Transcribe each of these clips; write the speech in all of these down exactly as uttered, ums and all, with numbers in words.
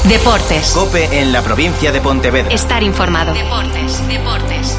Deportes. COPE en la provincia de Pontevedra. Estar informado. Deportes, deportes.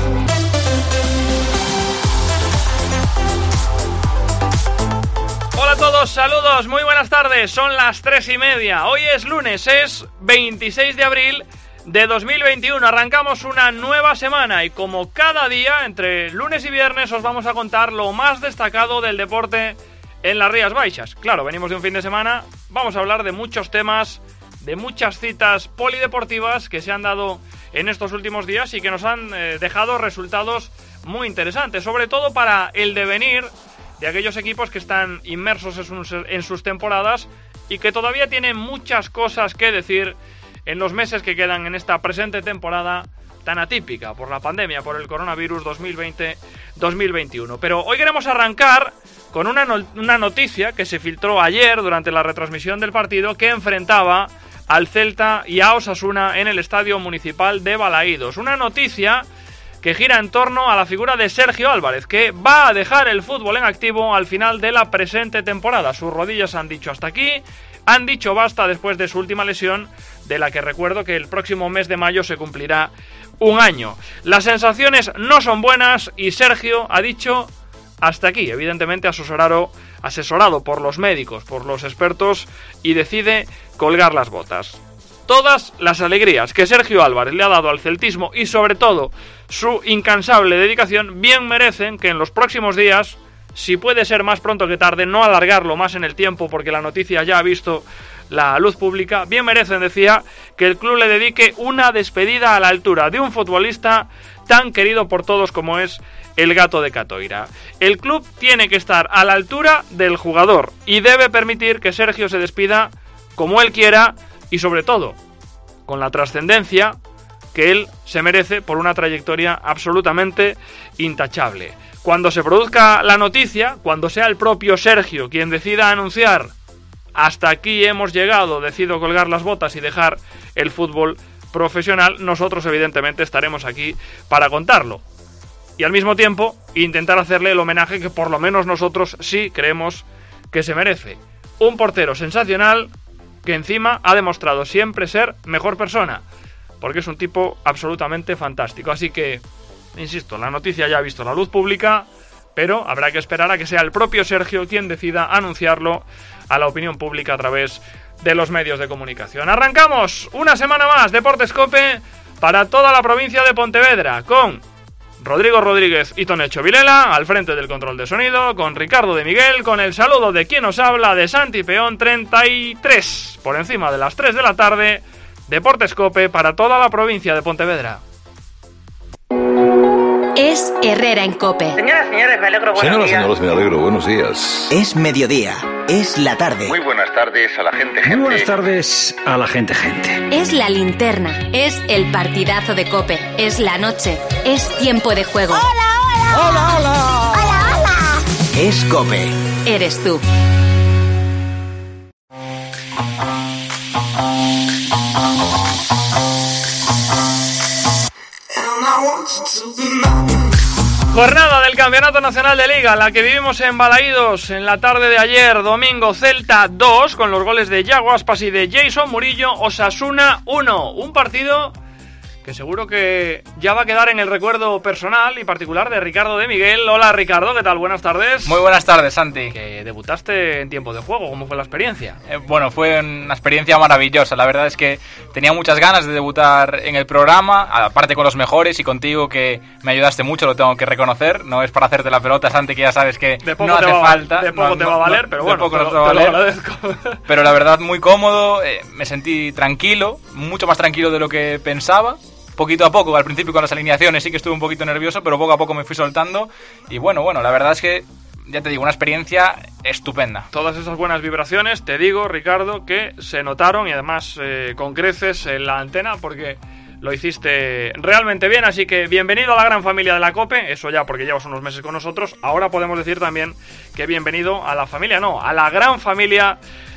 Hola a todos, saludos, muy buenas tardes, son las tres y media. Hoy es lunes, es veintiséis de abril de dos mil veintiuno. Arrancamos una nueva semana y como cada día, entre lunes y viernes, os vamos a contar lo más destacado del deporte en las Rías Baixas. Claro, venimos de un fin de semana, vamos a hablar de muchos temas, de muchas citas polideportivas que se han dado en estos últimos días y que nos han eh, dejado resultados muy interesantes, sobre todo para el devenir de aquellos equipos que están inmersos en sus, en sus temporadas y que todavía tienen muchas cosas que decir en los meses que quedan en esta presente temporada tan atípica por la pandemia, por el coronavirus dos mil veinte dos mil veintiuno. Pero hoy queremos arrancar con una, no, una noticia que se filtró ayer durante la retransmisión del partido que enfrentaba al Celta y a Osasuna en el Estadio Municipal de Balaídos. Una noticia que gira en torno a la figura de Sergio Álvarez, que va a dejar el fútbol en activo al final de la presente temporada. Sus rodillas han dicho hasta aquí, han dicho basta después de su última lesión, de la que recuerdo que el próximo mes de mayo se cumplirá un año. Las sensaciones no son buenas y Sergio ha dicho hasta aquí, evidentemente asesorado, asesorado por los médicos, por los expertos, y decide colgar las botas. Todas las alegrías que Sergio Álvarez le ha dado al celtismo y sobre todo su incansable dedicación bien merecen que en los próximos días, si puede ser más pronto que tarde, no alargarlo más en el tiempo porque la noticia ya ha visto la luz pública, bien merecen, decía, que el club le dedique una despedida a la altura de un futbolista tan querido por todos como es el Gato de Catoira. El club tiene que estar a la altura del jugador y debe permitir que Sergio se despida como él quiera y sobre todo con la trascendencia que él se merece por una trayectoria absolutamente intachable. Cuando se produzca la noticia, cuando sea el propio Sergio quien decida anunciar hasta aquí hemos llegado, decido colgar las botas y dejar el fútbol profesional, nosotros evidentemente estaremos aquí para contarlo. Y al mismo tiempo intentar hacerle el homenaje que por lo menos nosotros sí creemos que se merece. Un portero sensacional que encima ha demostrado siempre ser mejor persona, porque es un tipo absolutamente fantástico. Así que, insisto, la noticia ya ha visto la luz pública, pero habrá que esperar a que sea el propio Sergio quien decida anunciarlo a la opinión pública a través de los medios de comunicación. Arrancamos una semana más Deportes COPE para toda la provincia de Pontevedra, con Rodrigo Rodríguez y Tonecho Vilela al frente del control de sonido, con Ricardo de Miguel, con el saludo de quien nos habla, de Santi Peón treinta y tres, por encima de las tres de la tarde, Deportes COPE para toda la provincia de Pontevedra. Es Herrera en COPE. Señoras, señores, me alegro, buenos Señoras, días. señores, me alegro, buenos días. Es mediodía, es la tarde. Muy buenas tardes a la gente, gente. Muy buenas tardes a la gente, gente. Es la linterna, es el partidazo de COPE, es la noche, es tiempo de juego. ¡Hola, hola! ¡Hola, hola! ¡Hola, hola! Es COPE. Eres tú. Jornada del Campeonato Nacional de Liga, la que vivimos en Balaídos en la tarde de ayer, domingo. Celta dos, con los goles de Yago Aspas y de Jason Murillo. Osasuna uno, un partido que seguro que ya va a quedar en el recuerdo personal y particular de Ricardo de Miguel. Hola Ricardo, ¿qué tal? Buenas tardes. Muy buenas tardes, Santi. Que debutaste en tiempo de juego, ¿cómo fue la experiencia? Eh, bueno, fue una experiencia maravillosa. La verdad es que tenía muchas ganas de debutar en el programa, aparte con los mejores y contigo, que me ayudaste mucho, lo tengo que reconocer. No es para hacerte la pelota, Santi, que ya sabes que de poco no te hace va, falta. De poco no, te no, va a valer, no, pero bueno, te, te, lo, te lo agradezco. Pero la verdad, muy cómodo, eh, me sentí tranquilo, mucho más tranquilo de lo que pensaba. Poquito a poco, al principio con las alineaciones sí que estuve un poquito nervioso, pero poco a poco me fui soltando. Y bueno, bueno, la verdad es que, ya te digo, una experiencia estupenda. Todas esas buenas vibraciones, te digo, Ricardo, que se notaron y además eh, con creces en la antena, porque lo hiciste realmente bien. Así que bienvenido a la gran familia de la COPE, eso ya porque llevas unos meses con nosotros. Ahora podemos decir también que bienvenido a la familia, no, a la gran familia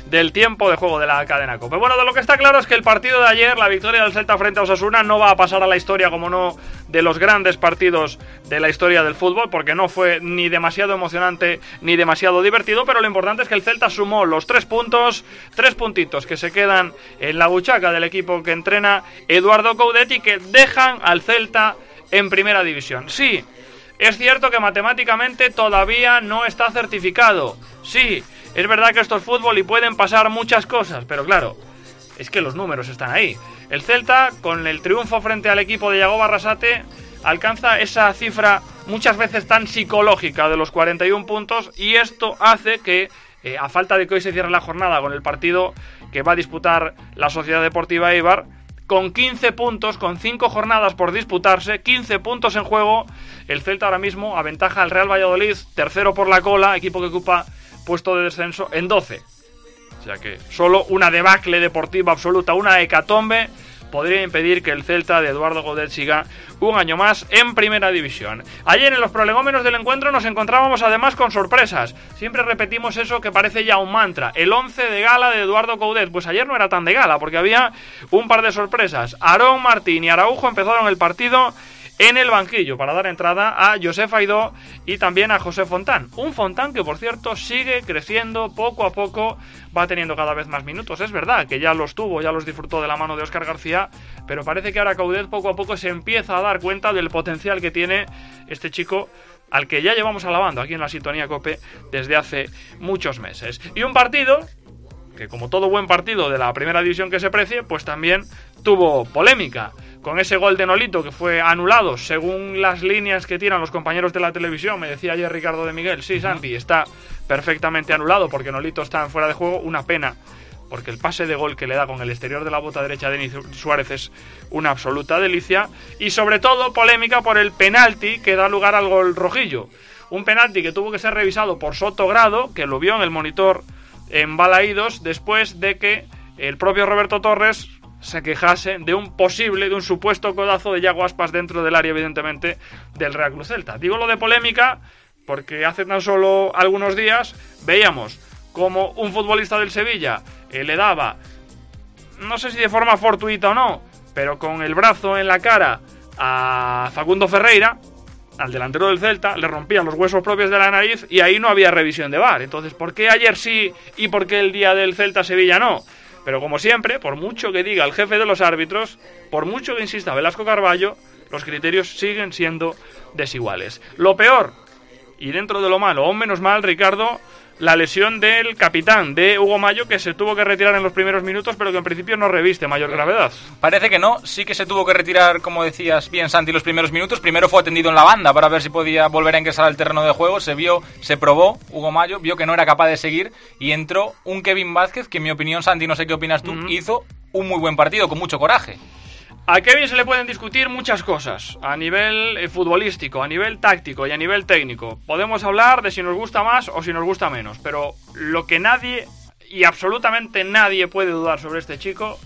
del tiempo de juego de la cadena COPE. Bueno, de lo que está claro es que el partido de ayer, la victoria del Celta frente a Osasuna, no va a pasar a la historia, como no, de los grandes partidos de la historia del fútbol, porque no fue ni demasiado emocionante ni demasiado divertido, pero lo importante es que el Celta sumó los tres puntos, tres puntitos que se quedan en la buchaca del equipo que entrena Eduardo Coudet y que dejan al Celta en primera división. Sí, es cierto que matemáticamente todavía no está certificado. Sí, es verdad que esto es fútbol y pueden pasar muchas cosas, pero claro, es que los números están ahí. El Celta, con el triunfo frente al equipo de Yagoba Arrasate, alcanza esa cifra muchas veces tan psicológica de los cuarenta y un puntos, y esto hace que, eh, a falta de que hoy se cierre la jornada con el partido que va a disputar la Sociedad Deportiva Eibar, con quince puntos, con cinco jornadas por disputarse, quince puntos en juego, el Celta ahora mismo aventaja al Real Valladolid, tercero por la cola, equipo que ocupa puesto de descenso, en doce. O sea que solo una debacle deportiva absoluta, una hecatombe, podría impedir que el Celta de Eduardo Coudet siga un año más en primera división. Ayer en los prolegómenos del encuentro nos encontrábamos además con sorpresas. Siempre repetimos eso que parece ya un mantra, el once de gala de Eduardo Coudet. Pues ayer no era tan de gala, porque había un par de sorpresas. Aarón Martín y Araujo empezaron el partido en el banquillo para dar entrada a Josef Aidó y también a José Fontán. Un Fontán que, por cierto, sigue creciendo poco a poco, va teniendo cada vez más minutos. Es verdad que ya los tuvo, ya los disfrutó de la mano de Óscar García, pero parece que ahora Coudet poco a poco se empieza a dar cuenta del potencial que tiene este chico, al que ya llevamos alabando aquí en la Sintonía COPE desde hace muchos meses. Y un partido que, como todo buen partido de la primera división que se precie, pues también tuvo polémica, con ese gol de Nolito que fue anulado según las líneas que tiran los compañeros de la televisión. Me decía ayer Ricardo de Miguel, sí, Santi, está perfectamente anulado porque Nolito está en fuera de juego. Una pena, porque el pase de gol que le da con el exterior de la bota derecha de Denis Suárez es una absoluta delicia. Y sobre todo polémica por el penalti que da lugar al gol rojillo. Un penalti que tuvo que ser revisado por Soto Grado, que lo vio en el monitor en Balaídos, después de que el propio Roberto Torres se quejase de un posible, de un supuesto codazo de Yago Aspas dentro del área, evidentemente, del Real Cruz Celta. Digo lo de polémica porque hace tan solo algunos días veíamos como un futbolista del Sevilla eh, le daba, no sé si de forma fortuita o no, pero con el brazo en la cara a Facundo Ferreira, al delantero del Celta, le rompían los huesos propios de la nariz y ahí no había revisión de V A R. Entonces, ¿por qué ayer sí y por qué el día del Celta-Sevilla no? Pero como siempre, por mucho que diga el jefe de los árbitros, por mucho que insista Velasco Carballo, los criterios siguen siendo desiguales. Lo peor, y dentro de lo malo, aún menos mal, Ricardo, la lesión del capitán, de Hugo Mayo, que se tuvo que retirar en los primeros minutos, pero que en principio no reviste mayor gravedad. Parece que no, sí que se tuvo que retirar, como decías bien, Santi, los primeros minutos. Primero fue atendido en la banda para ver si podía volver a ingresar al terreno de juego. Se vio, se probó, Hugo Mayo, vio que no era capaz de seguir y entró un Kevin Vázquez, que en mi opinión, Santi, no sé qué opinas tú, mm-hmm. hizo un muy buen partido, con mucho coraje. A Kevin se le pueden discutir muchas cosas, a nivel eh, futbolístico, a nivel táctico y a nivel técnico. Podemos hablar de si nos gusta más o si nos gusta menos, pero lo que nadie, y absolutamente nadie puede dudar sobre este chico,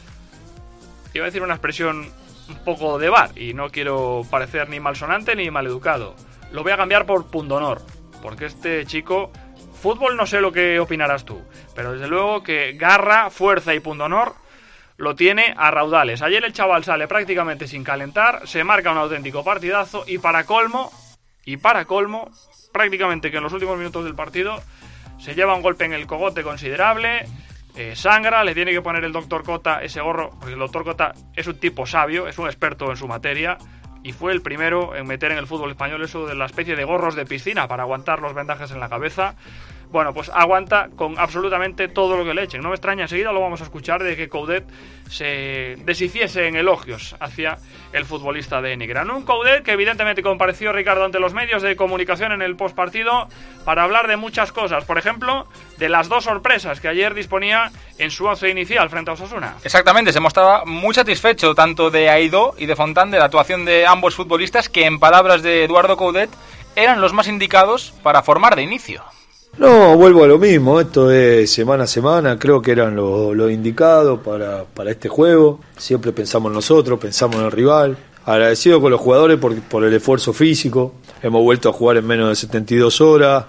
iba a decir una expresión un poco de bar, y no quiero parecer ni malsonante ni maleducado, lo voy a cambiar por pundonor, porque este chico, fútbol no sé lo que opinarás tú, pero desde luego que garra, fuerza y pundonor lo tiene a raudales. Ayer el chaval sale prácticamente sin calentar, se marca un auténtico partidazo y para colmo, y para colmo, prácticamente que en los últimos minutos del partido se lleva un golpe en el cogote considerable, eh, sangra, le tiene que poner el doctor Cota ese gorro, porque el doctor Cota es un tipo sabio, es un experto en su materia, y fue el primero en meter en el fútbol español eso de la especie de gorros de piscina para aguantar los vendajes en la cabeza. Bueno, pues aguanta con absolutamente todo lo que le echen. No me extraña, enseguida lo vamos a escuchar, de que Coudet se deshiciese en elogios hacia el futbolista de Negran. Un Coudet que evidentemente compareció, Ricardo, ante los medios de comunicación en el postpartido para hablar de muchas cosas. Por ejemplo, de las dos sorpresas que ayer disponía en su once inicial frente a Osasuna. Exactamente, se mostraba muy satisfecho tanto de Aidó y de Fontán de la actuación de ambos futbolistas, que en palabras de Eduardo Coudet eran los más indicados para formar de inicio. No, vuelvo a lo mismo, esto es semana a semana, creo que eran los lo indicados para, para este juego, siempre pensamos en nosotros, pensamos en el rival, agradecido con los jugadores por, por el esfuerzo físico, hemos vuelto a jugar en menos de setenta y dos horas,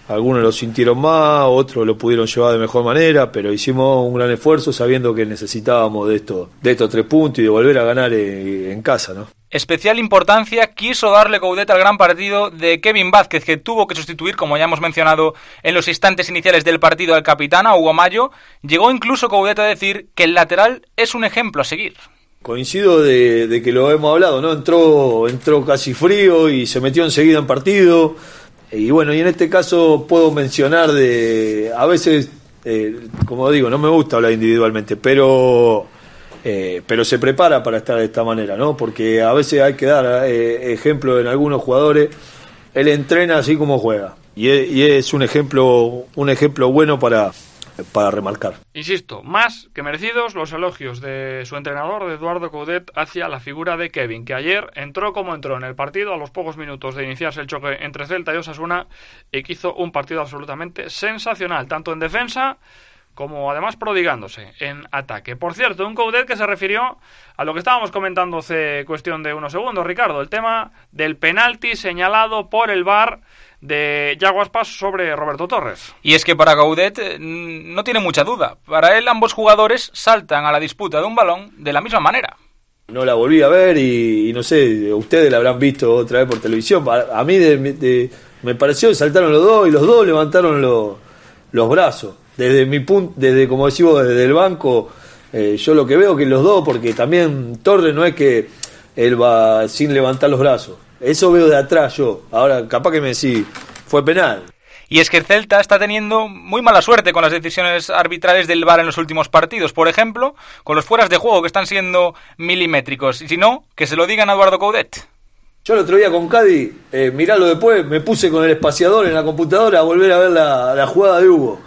algunos lo sintieron más, otros lo pudieron llevar de mejor manera, pero hicimos un gran esfuerzo sabiendo que necesitábamos de estos, de estos tres puntos y de volver a ganar en, en casa, ¿no? Especial importancia quiso darle Coudet al gran partido de Kevin Vázquez, que tuvo que sustituir, como ya hemos mencionado en los instantes iniciales del partido, al capitán, a Hugo Mayo. Llegó incluso Coudet a decir que el lateral es un ejemplo a seguir. Coincido de, de que lo hemos hablado, ¿no? Entró, entró casi frío y se metió enseguida en partido. Y bueno, y en este caso puedo mencionar de... A veces, eh, como digo, no me gusta hablar individualmente, pero... Eh, pero se prepara para estar de esta manera, ¿no? Porque a veces hay que dar eh, ejemplo en algunos jugadores. Él entrena así como juega y es, y es un ejemplo un ejemplo bueno para, para remarcar. Insisto, más que merecidos los elogios de su entrenador, de Eduardo Coudet, hacia la figura de Kevin, que ayer entró como entró en el partido a los pocos minutos de iniciarse el choque entre Celta y Osasuna, y que hizo un partido absolutamente sensacional, tanto en defensa como además prodigándose en ataque. Por cierto, un Coudet que se refirió a lo que estábamos comentando hace cuestión de unos segundos, Ricardo, el tema del penalti señalado por el V A R de Yago Aspas sobre Roberto Torres. Y es que para Coudet no tiene mucha duda. Para él ambos jugadores saltan a la disputa de un balón de la misma manera. No la volví a ver y, y no sé, ustedes la habrán visto otra vez por televisión. A, a mí de, de, me pareció que saltaron los dos y los dos levantaron los, los brazos. Desde mi punto, desde como decimos, desde el banco, eh, yo lo que veo que los dos, porque también Torres no es que él va sin levantar los brazos. Eso veo de atrás yo. Ahora, capaz que me decís, fue penal. Y es que el Celta está teniendo muy mala suerte con las decisiones arbitrales del V A R en los últimos partidos. Por ejemplo, con los fueras de juego que están siendo milimétricos. Y si no, que se lo digan a Eduardo Coudet. Yo el otro día con Cádiz, eh, miralo después, me puse con el espaciador en la computadora a volver a ver la, la jugada de Hugo.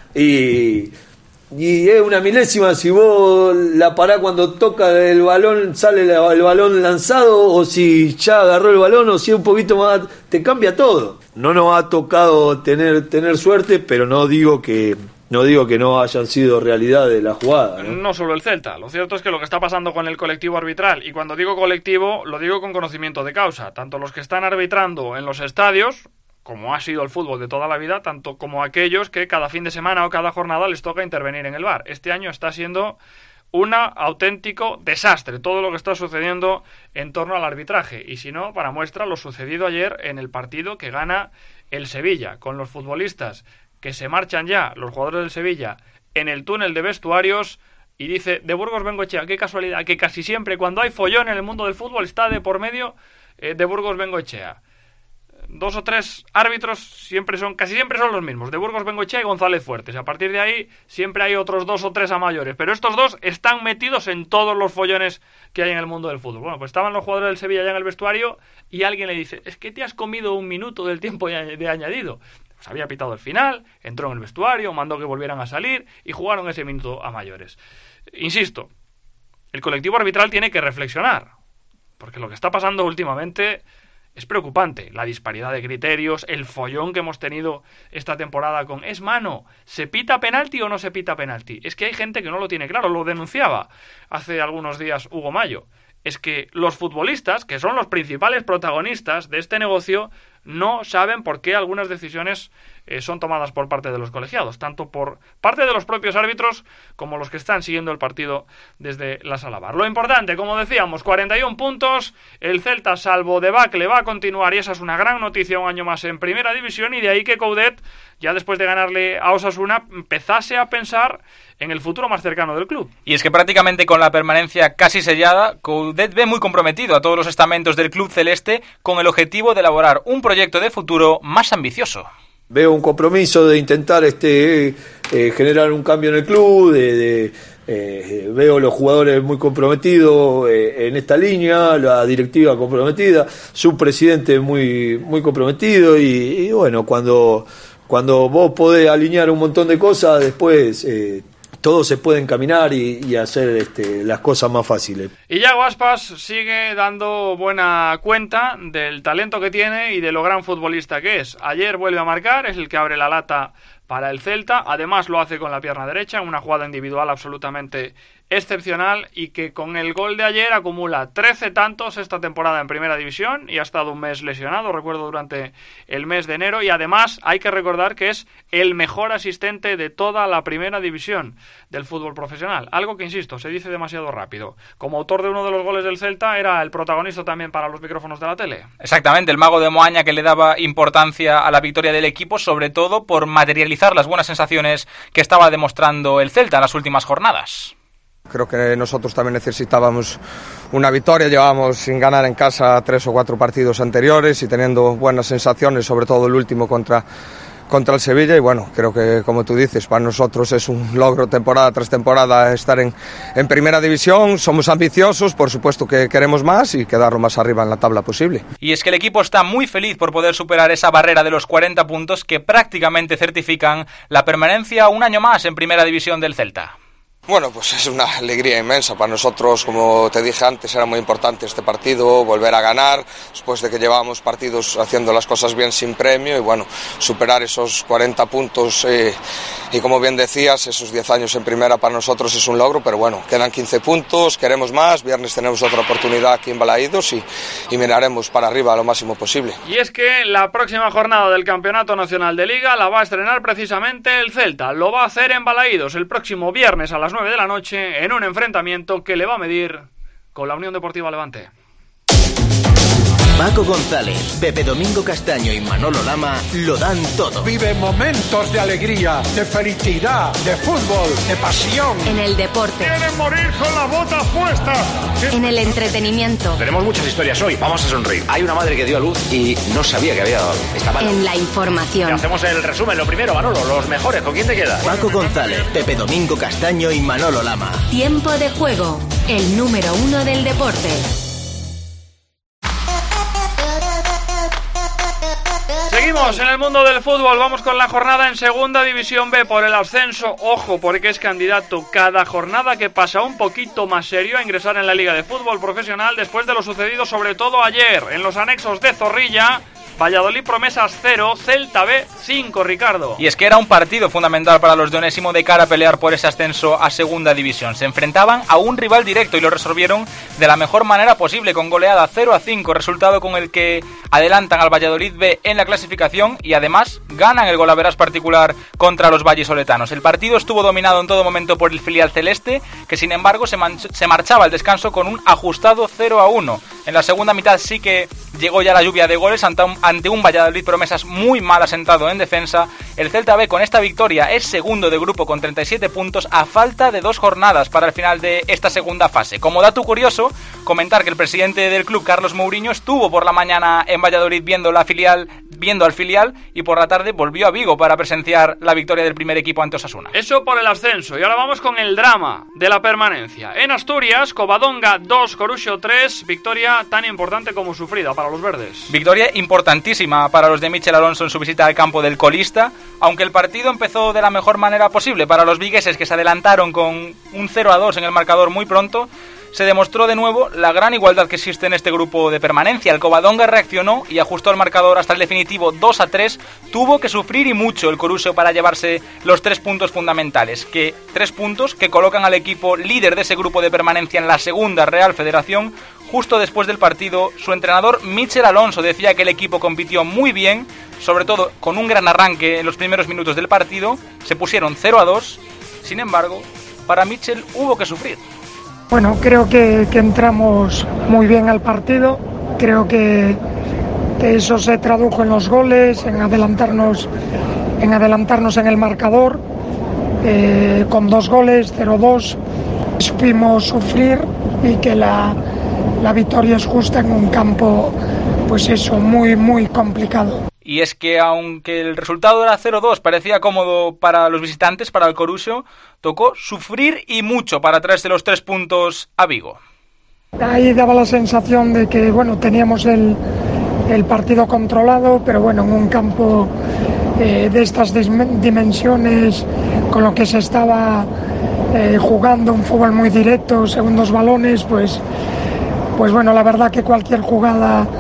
Y, y es una milésima si vos la parás cuando toca el balón, sale la, el balón lanzado, o si ya agarró el balón, o si un poquito más, te cambia todo. No nos ha tocado tener tener suerte, pero no digo que no digo que no hayan sido realidad de la jugada, ¿no? No solo el Celta, lo cierto es que lo que está pasando con el colectivo arbitral, y cuando digo colectivo, lo digo con conocimiento de causa, tanto los que están arbitrando en los estadios, como ha sido el fútbol de toda la vida, tanto como aquellos que cada fin de semana o cada jornada les toca intervenir en el V A R. Este año está siendo un auténtico desastre todo lo que está sucediendo en torno al arbitraje. Y si no, para muestra lo sucedido ayer en el partido que gana el Sevilla, con los futbolistas que se marchan ya, los jugadores del Sevilla, en el túnel de vestuarios. Y dice, de Burgos Bengoechea, qué casualidad, que casi siempre cuando hay follón en el mundo del fútbol está de por medio eh, de Burgos Bengoechea. Dos o tres árbitros siempre son, casi siempre son los mismos, de Burgos Bengoechea y González Fuertes. A partir de ahí siempre hay otros dos o tres a mayores, pero estos dos están metidos en todos los follones que hay en el mundo del fútbol. Bueno, pues estaban los jugadores del Sevilla ya en el vestuario y alguien le dice, es que te has comido un minuto del tiempo de añadido. Pues había pitado el final, entró en el vestuario, mandó que volvieran a salir y jugaron ese minuto a mayores. Insisto, el colectivo arbitral tiene que reflexionar, porque lo que está pasando últimamente es preocupante. La disparidad de criterios, el follón que hemos tenido esta temporada con ¿es mano? ¿Se pita penalti o no se pita penalti? Es que hay gente que no lo tiene claro, lo denunciaba hace algunos días Hugo Mayo. Es que los futbolistas, que son los principales protagonistas de este negocio, no saben por qué algunas decisiones eh, son tomadas por parte de los colegiados, tanto por parte de los propios árbitros como los que están siguiendo el partido desde la sala V A R. Lo importante, como decíamos, cuarenta y uno puntos, el Celta, salvo debacle, va a continuar y esa es una gran noticia un año más en Primera División, y de ahí que Coudet, ya después de ganarle a Osasuna, empezase a pensar en el futuro más cercano del club. Y es que prácticamente con la permanencia casi sellada, Coudet ve muy comprometido a todos los estamentos del club celeste con el objetivo de elaborar un proyecto de futuro más ambicioso. Veo un compromiso de intentar este eh, generar un cambio en el club, de, de eh, veo los jugadores muy comprometidos eh, en esta línea, la directiva comprometida, su presidente muy muy comprometido y, y bueno, cuando cuando vos podés alinear un montón de cosas, después eh, todos se pueden caminar y, y hacer este, las cosas más fáciles. Y Yago Aspas sigue dando buena cuenta del talento que tiene y de lo gran futbolista que es. Ayer vuelve a marcar, es el que abre la lata para el Celta, además lo hace con la pierna derecha, una jugada individual absolutamente excepcional y que con el gol de ayer acumula trece tantos esta temporada en Primera División y ha estado un mes lesionado, recuerdo, durante el mes de enero, y además hay que recordar que es el mejor asistente de toda la Primera División del fútbol profesional, algo que, insisto, se dice demasiado rápido. Como autor de uno de los goles del Celta, era el protagonista también para los micrófonos de la tele. Exactamente, el mago de Moaña, que le daba importancia a la victoria del equipo, sobre todo por materializar las buenas sensaciones que estaba demostrando el Celta en las últimas jornadas. Creo que nosotros también necesitábamos una victoria, llevábamos sin ganar en casa tres o cuatro partidos anteriores y teniendo buenas sensaciones, sobre todo el último contra, contra el Sevilla, y bueno, creo que, como tú dices, para nosotros es un logro temporada tras temporada estar en, en Primera División. Somos ambiciosos, por supuesto que queremos más y quedar lo más arriba en la tabla posible. Y es que el equipo está muy feliz por poder superar esa barrera de los cuarenta puntos que prácticamente certifican la permanencia un año más en Primera División del Celta. Bueno, pues es una alegría inmensa para nosotros. Como te dije antes, era muy importante este partido, volver a ganar después de que llevábamos partidos haciendo las cosas bien sin premio, y bueno, superar esos cuarenta puntos eh, y, como bien decías, esos diez años en primera para nosotros es un logro, pero bueno, quedan quince puntos, queremos más. Viernes tenemos otra oportunidad aquí en Balaídos y, y miraremos para arriba lo máximo posible. Y es que la próxima jornada del Campeonato Nacional de Liga la va a estrenar precisamente el Celta. Lo va a hacer en Balaídos el próximo viernes a las nueve de la noche en un enfrentamiento que le va a medir con la Unión Deportiva Levante. Paco González, Pepe Domingo Castaño y Manolo Lama lo dan todo. Vive momentos de alegría, de felicidad, de fútbol, de pasión. En el deporte. ¡Quieren morir con la bota puesta! En el entretenimiento. Tenemos muchas historias hoy, vamos a sonreír. Hay una madre que dio a luz y no sabía que había dado. Estaba... En la información. Hacemos el resumen, lo primero, Manolo, los mejores, ¿con quién te quedas? Paco González, Pepe Domingo Castaño y Manolo Lama. Tiempo de juego, el número uno del deporte. Seguimos en el mundo del fútbol, vamos con la jornada en Segunda División B por el ascenso. Ojo, porque es candidato cada jornada que pasa un poquito más serio a ingresar en la Liga de Fútbol Profesional después de lo sucedido sobre todo ayer en los anexos de Zorrilla. Valladolid Promesas cero, Celta B cinco, Ricardo. Y es que era un partido fundamental para los de Onésimo de cara a pelear por ese ascenso a Segunda División. Se enfrentaban a un rival directo y lo resolvieron de la mejor manera posible, con goleada cero a cinco, resultado con el que adelantan al Valladolid B en la clasificación y además ganan el golaveras particular contra los vallisoletanos. El partido estuvo dominado en todo momento por el filial celeste, que sin embargo se, se marchaba al descanso con un ajustado cero a uno. En la segunda mitad sí que llegó ya la lluvia de goles ante un, ante un Valladolid Promesas muy mal asentado en defensa. El Celta B con esta victoria es segundo de grupo con treinta y siete puntos a falta de dos jornadas para el final de esta segunda fase. Como dato curioso, comentar que el presidente del club, Carlos Mourinho, estuvo por la mañana en Valladolid viendo la filial, viendo al filial y por la tarde volvió a Vigo para presenciar la victoria del primer equipo ante Osasuna. Eso por el ascenso, y ahora vamos con el drama de la permanencia. En Asturias, Covadonga dos, Coruxo tres, victoria tan importante como sufrida para los verdes. Victoria importantísima para los de Michel Alonso en su visita al campo del colista, aunque el partido empezó de la mejor manera posible para los vigueses, que se adelantaron con un cero a dos en el marcador muy pronto. Se demostró de nuevo la gran igualdad que existe en este grupo de permanencia. El Covadonga reaccionó y ajustó el marcador hasta el definitivo dos a tres. Tuvo que sufrir y mucho el Coruxo para llevarse los tres puntos fundamentales, que tres puntos que colocan al equipo líder de ese grupo de permanencia en la segunda Real Federación. Justo después del partido, su entrenador Michel Alonso decía que el equipo compitió muy bien, sobre todo con un gran arranque en los primeros minutos del partido. Se pusieron cero a dos. Sin embargo, para Michel hubo que sufrir. Bueno, creo que, que entramos muy bien al partido, creo que, que eso se tradujo en los goles, en adelantarnos en, adelantarnos en el marcador, eh, con dos goles, cero dos, supimos sufrir y que la, la victoria es justa en un campo, pues eso, muy, muy complicado. Y es que aunque el resultado era cero dos, parecía cómodo para los visitantes, para el Coruxo, tocó sufrir y mucho para traerse los tres puntos a Vigo. Ahí daba la sensación de que, bueno, teníamos el, el partido controlado, pero bueno, en un campo eh, de estas dimensiones, con lo que se estaba eh, jugando, un fútbol muy directo, segundos balones, pues, pues bueno, la verdad que cualquier jugada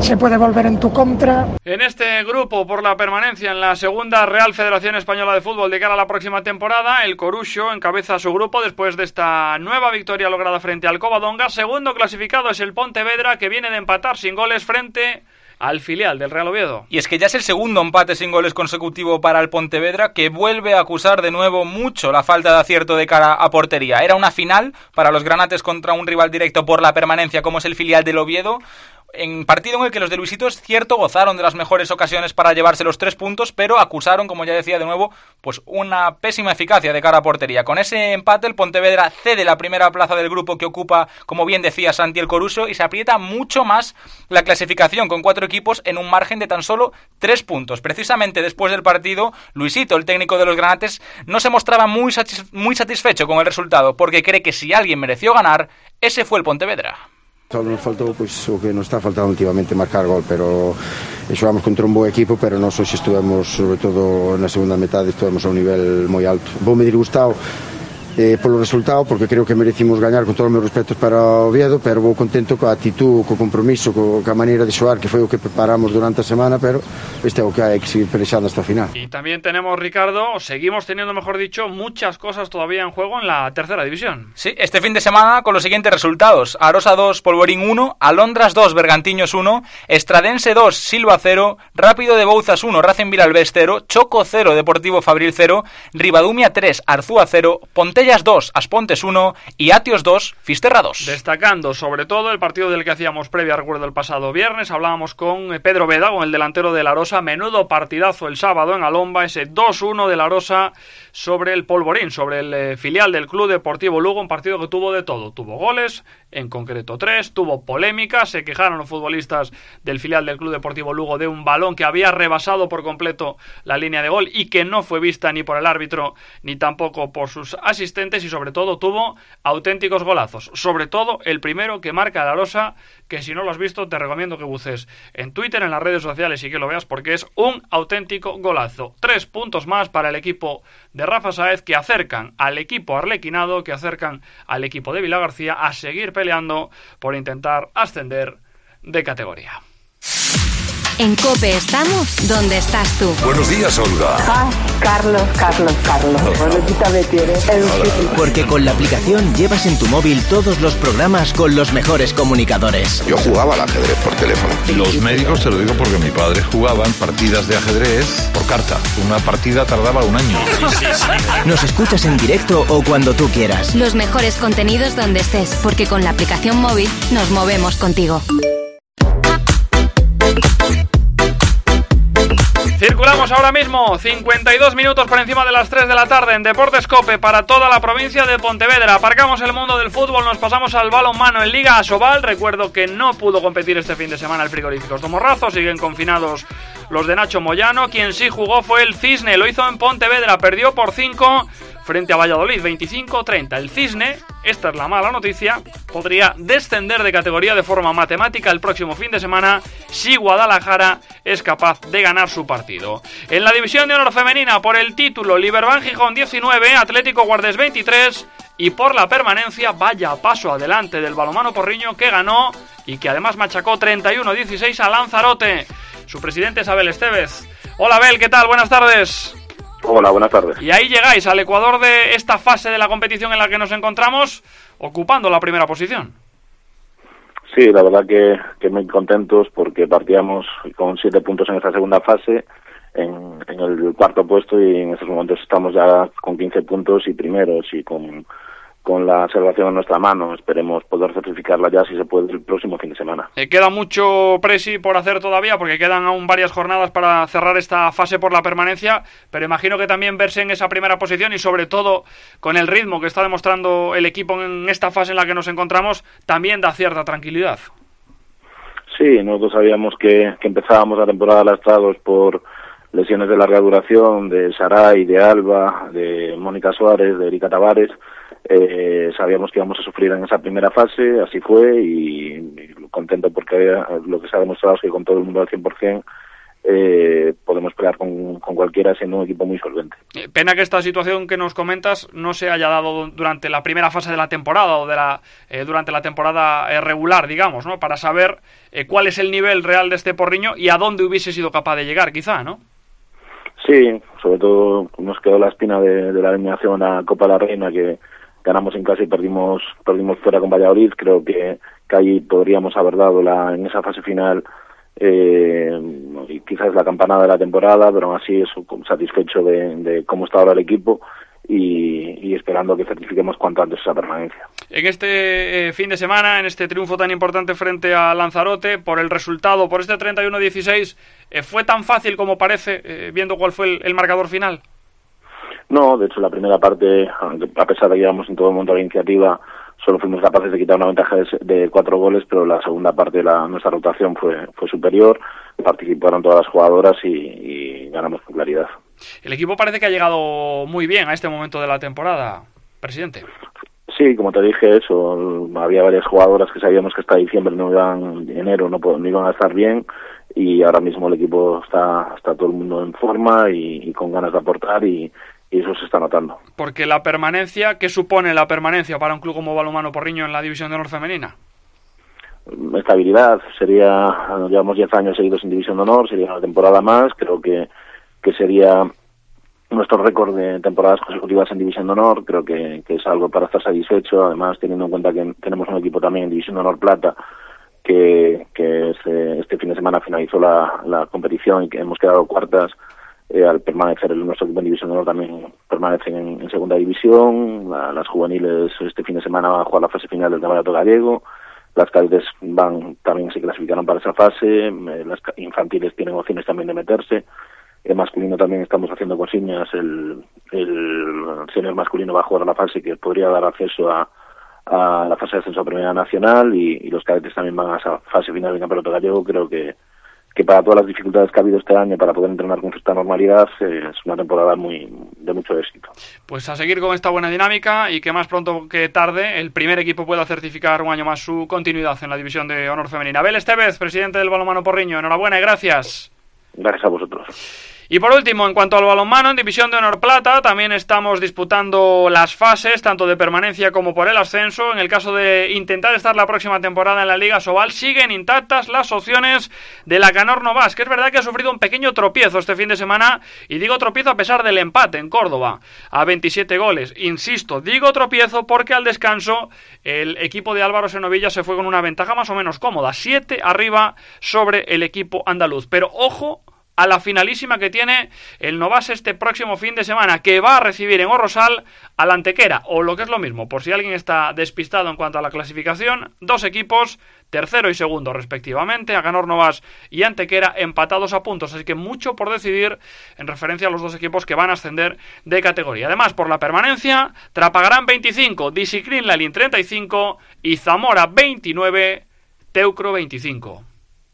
se puede volver en tu contra. En este grupo por la permanencia en la segunda Real Federación Española de Fútbol de cara a la próxima temporada, el Coruxo encabeza su grupo después de esta nueva victoria lograda frente al Covadonga. Segundo clasificado es el Pontevedra, que viene de empatar sin goles frente al filial del Real Oviedo. Y es que ya es el segundo empate sin goles consecutivo para el Pontevedra, que vuelve a acusar de nuevo mucho la falta de acierto de cara a portería. Era una final para los granates contra un rival directo por la permanencia como es el filial del Oviedo, en partido en el que los de Luisito, es cierto, gozaron de las mejores ocasiones para llevarse los tres puntos, pero acusaron, como ya decía de nuevo, pues una pésima eficacia de cara a portería. Con ese empate, el Pontevedra cede la primera plaza del grupo que ocupa, como bien decía Santi, el Coruxo, y se aprieta mucho más la clasificación con cuatro equipos en un margen de tan solo tres puntos. Precisamente después del partido, Luisito, el técnico de los granates, no se mostraba muy, satis- muy satisfecho con el resultado, porque cree que si alguien mereció ganar, ese fue el Pontevedra. Só nos faltou pois, o que nos está faltando últimamente, marcar gol, pero xogamos contra un bo equipo, pero nós hoxe estuvemos, sobre todo na segunda metade, estuvemos a un nivel moi alto. Vou me disgustado eh, polo resultado, porque creo que merecimos gañar, con todos os meus respetos para o Oviedo, pero vou contento coa actitud, co compromiso, co, ca maneira de xogar, que foi o que preparamos durante a semana, pero este é o que hai que seguir pelexando hasta o final. Y también tenemos, Ricardo, seguimos teniendo, mejor dicho, muchas cosas todavía en juego en la tercera división. Sí, este fin de semana con los siguientes resultados: Arosa dos, Polvorín uno, Alondras dos, Bergantiños uno, Estradense dos, Silva cero, Rápido de Bouzas uno, Racing Vilalbés cero, Choco cero, Deportivo Fabril cero, Ribadumia tres, Arzúa cero, Pontellas dos, Aspontes uno y Atios dos, Fisterra dos. Destacando sobre todo el partido del que hacíamos previa, recuerdo el pasado viernes, hablábamos con Pedro Veda, con el delantero de la Arosa. Menudo partidazo el sábado en Alomba, ese dos uno de la Arosa sobre el Polvorín, sobre el eh, filial del Club Deportivo Lugo, un partido que tuvo de todo. Tuvo goles, en concreto tres, tuvo polémica, se quejaron los futbolistas del filial del Club Deportivo Lugo de un balón que había rebasado por completo la línea de gol y que no fue vista ni por el árbitro ni tampoco por sus asistentes, y sobre todo tuvo auténticos golazos, sobre todo el primero que marca la Arosa, que si no lo has visto te recomiendo que buces en Twitter, en las redes sociales y que lo veas, porque es un auténtico golazo. Tres puntos más para el equipo de Rafa Sáez, que acercan al equipo arlequinado, que acercan al equipo de Vila García a seguir peleando por intentar ascender de categoría. En COPE estamos donde estás tú. Buenos días, Olga. Ah, Carlos, Carlos, Carlos. Bonita me tienes. Porque con la aplicación llevas en tu móvil todos los programas con los mejores comunicadores. Yo jugaba al ajedrez por teléfono. Los médicos, te lo digo porque mi padre jugaban partidas de ajedrez por carta. Una partida tardaba un año. Nos escuchas en directo o cuando tú quieras. Los mejores contenidos donde estés, porque con la aplicación móvil nos movemos contigo. Circulamos ahora mismo, cincuenta y dos minutos por encima de las tres de la tarde en Deportes COPE para toda la provincia de Pontevedra. Aparcamos el mundo del fútbol, nos pasamos al balonmano en Liga Asobal. Recuerdo que no pudo competir este fin de semana el Frigoríficos de Morrazo, siguen confinados los de Nacho Moyano. Quien sí jugó fue el Cisne, lo hizo en Pontevedra, perdió por cinco frente a Valladolid, veinticinco treinta. El Cisne, esta es la mala noticia, podría descender de categoría de forma matemática el próximo fin de semana si Guadalajara es capaz de ganar su partido. En la división de honor femenina, por el título, Liberban Gijón diecinueve, Atlético Guardés veintitrés, y por la permanencia, vaya paso adelante del balonmano porriño, que ganó y que además machacó treinta y uno dieciséis a Lanzarote. Su presidente es Abel Estevez. Hola Abel, ¿qué tal? Buenas tardes. Hola, buenas tardes. Y ahí llegáis al ecuador de esta fase de la competición en la que nos encontramos, ocupando la primera posición. Sí, la verdad que, que muy contentos porque partíamos con siete puntos en esta segunda fase, en, en el cuarto puesto, y en estos momentos estamos ya con quince puntos y primeros, y con, con la salvación en nuestra mano. Esperemos poder certificarla ya, si se puede, el próximo fin de semana. Eh, queda mucho presi por hacer todavía, porque quedan aún varias jornadas para cerrar esta fase por la permanencia, pero imagino que también verse en esa primera posición y sobre todo con el ritmo que está demostrando el equipo en esta fase en la que nos encontramos, también da cierta tranquilidad. Sí, nosotros sabíamos que, que empezábamos la temporada lastrados por lesiones de larga duración de Saray, de Alba, de Mónica Suárez, de Erika Tavares. Eh, sabíamos que íbamos a sufrir en esa primera fase, así fue, y, y contento porque lo que se ha demostrado es que con todo el mundo al cien por ciento eh, podemos pelear con, con cualquiera siendo un equipo muy solvente. Pena que esta situación que nos comentas no se haya dado durante la primera fase de la temporada o de la eh, durante la temporada eh, regular, digamos, ¿no? Para saber eh, cuál es el nivel real de este Porriño y a dónde hubiese sido capaz de llegar, quizá, ¿no? Sí, sobre todo nos quedó la espina de, de la eliminación a la Copa de la Reina, que ganamos en casa y perdimos perdimos fuera con Valladolid. Creo que, que ahí podríamos haber dado la, en esa fase final eh, quizás la campanada de la temporada, pero aún así eso, satisfecho de, de cómo está ahora el equipo y, y esperando que certifiquemos cuanto antes esa permanencia. En este eh, fin de semana, en este triunfo tan importante frente a Lanzarote, por el resultado, por este treinta y uno a dieciséis, eh, ¿fue tan fácil como parece, eh, viendo cuál fue el, el marcador final? No, de hecho la primera parte, a pesar de que íbamos en todo momento a la iniciativa, solo fuimos capaces de quitar una ventaja de, de cuatro goles, pero la segunda parte la, nuestra rotación fue, fue superior, participaron todas las jugadoras y, y ganamos con claridad. El equipo parece que ha llegado muy bien a este momento de la temporada, presidente. Sí, como te dije, eso, había varias jugadoras que sabíamos que hasta diciembre no iban, enero no, no iban a estar bien, y ahora mismo el equipo está, está todo el mundo en forma y, y con ganas de aportar y Y eso se está notando. Porque la permanencia, ¿qué supone la permanencia para un club como Balonmano Porriño en la División de Honor femenina? Estabilidad, sería, llevamos diez años seguidos en División de Honor, sería una temporada más, creo que, que sería nuestro récord de temporadas consecutivas en División de Honor, creo que, que es algo para estar satisfecho, además teniendo en cuenta que tenemos un equipo también en División de Honor Plata, que, que este, este fin de semana finalizó la, la competición y que hemos quedado cuartas. Eh, al permanecer el nuestro equipo en División de Honor también permanecen en, en segunda división. La, las juveniles este fin de semana van a jugar la fase final del Campeonato Gallego, las cadetes van también se clasificaron para esa fase, eh, las infantiles tienen opciones también de meterse, el masculino también estamos haciendo consignas, el, el senior masculino va a jugar la fase que podría dar acceso a, a la fase de ascenso a Primera Nacional y, y los cadetes también van a esa fase final del Campeonato Gallego. Creo que que para todas las dificultades que ha habido este año para poder entrenar con cierta normalidad eh, es una temporada muy de mucho éxito. Pues a seguir con esta buena dinámica y que más pronto que tarde el primer equipo pueda certificar un año más su continuidad en la División de Honor femenina. Abel Estevez, presidente del Balonmano Porriño, enhorabuena y gracias. Gracias a vosotros. Y por último, en cuanto al balonmano, en División de Honor Plata también estamos disputando las fases, tanto de permanencia como por el ascenso. En el caso de intentar estar la próxima temporada en la Liga Sobal, siguen intactas las opciones de la Canor Novas, que es verdad que ha sufrido un pequeño tropiezo este fin de semana, y digo tropiezo a pesar del empate en Córdoba, a veintisiete goles. Insisto, digo tropiezo porque al descanso el equipo de Álvaro Senovilla se fue con una ventaja más o menos cómoda, siete arriba sobre el equipo andaluz. Pero ojo a la finalísima que tiene el Novas este próximo fin de semana, que va a recibir en Orrosal al Antequera, o lo que es lo mismo, por si alguien está despistado en cuanto a la clasificación, dos equipos, tercero y segundo respectivamente, Aganor Novas y Antequera, empatados a puntos, así que mucho por decidir en referencia a los dos equipos que van a ascender de categoría. Además, por la permanencia, Trapagarán veinticinco, Discipline Lalín treinta y cinco y Zamora veintinueve, Teucro veinticinco.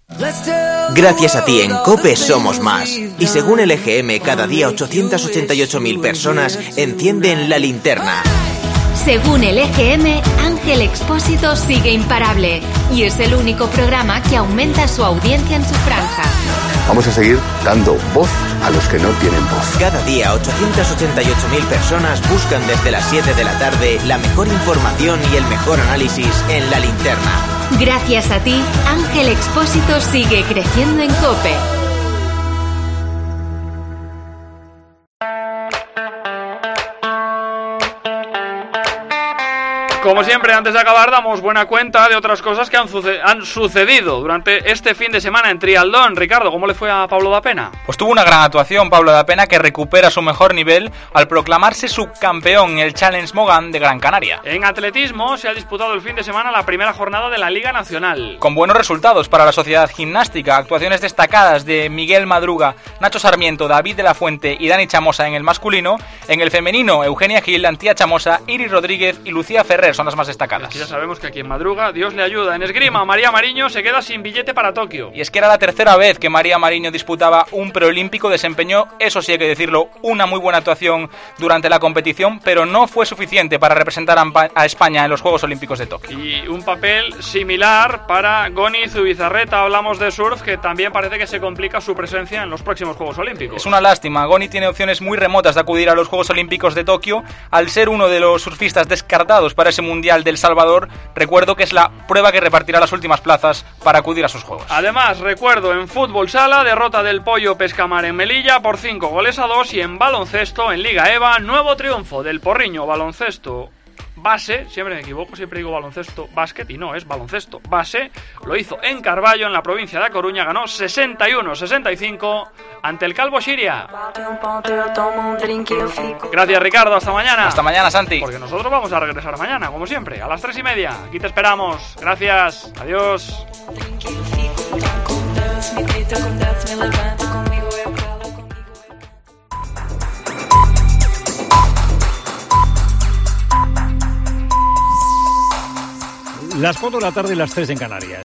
Gracias a ti en COPE somos más. Y según el E G M, cada día ochocientas ochenta y ocho mil personas encienden la linterna. Según el E G M, Ángel Expósito sigue imparable y es el único programa que aumenta su audiencia en su franja. Vamos a seguir dando voz a los que no tienen voz. Cada día ochocientas ochenta y ocho mil personas buscan desde las siete de la tarde la mejor información y el mejor análisis en la linterna. Gracias a ti, Ángel Expósito sigue creciendo en COPE. Como siempre, antes de acabar, damos buena cuenta de otras cosas que han, suce- han sucedido durante este fin de semana en Trialdón. Ricardo, ¿cómo le fue a Pablo Dapena? Pues tuvo una gran actuación Pablo Dapena, que recupera su mejor nivel al proclamarse subcampeón en el Challenge Mogán de Gran Canaria. En atletismo se ha disputado el fin de semana la primera jornada de la Liga Nacional. Con buenos resultados para la Sociedad Gimnástica, actuaciones destacadas de Miguel Madruga, Nacho Sarmiento, David de la Fuente y Dani Chamosa en el masculino. En el femenino, Eugenia Gil, Antía Chamosa, Iris Rodríguez y Lucía Ferrer son las más destacadas. Es que ya sabemos que a quien madruga, Dios le ayuda. En esgrima, María Mariño se queda sin billete para Tokio. Y es que era la tercera vez que María Mariño disputaba un preolímpico, desempeñó, eso sí hay que decirlo, una muy buena actuación durante la competición, pero no fue suficiente para representar a España en los Juegos Olímpicos de Tokio. Y un papel similar para Goni Zubizarreta, hablamos de surf, que también parece que se complica su presencia en los próximos Juegos Olímpicos. Es una lástima, Goni tiene opciones muy remotas de acudir a los Juegos Olímpicos de Tokio, al ser uno de los surfistas descartados para ese Mundial del Salvador. Recuerdo que es la prueba que repartirá las últimas plazas para acudir a sus Juegos. Además, recuerdo en fútbol sala, derrota del Pollo Pescamar en Melilla por cinco goles a dos, y en baloncesto, en Liga EVA, nuevo triunfo del Porriño Baloncesto Base, siempre me equivoco, siempre digo baloncesto básquet y no, es baloncesto base. Lo hizo en Carballo, en la provincia de A Coruña, ganó sesenta y uno a sesenta y cinco ante el Calvo Xiria. Gracias, Ricardo, hasta mañana. Hasta mañana, Santi. Porque nosotros vamos a regresar mañana, como siempre, a las tres y media. Aquí te esperamos. Gracias, adiós. Las cuatro de la tarde y las tres en Canarias.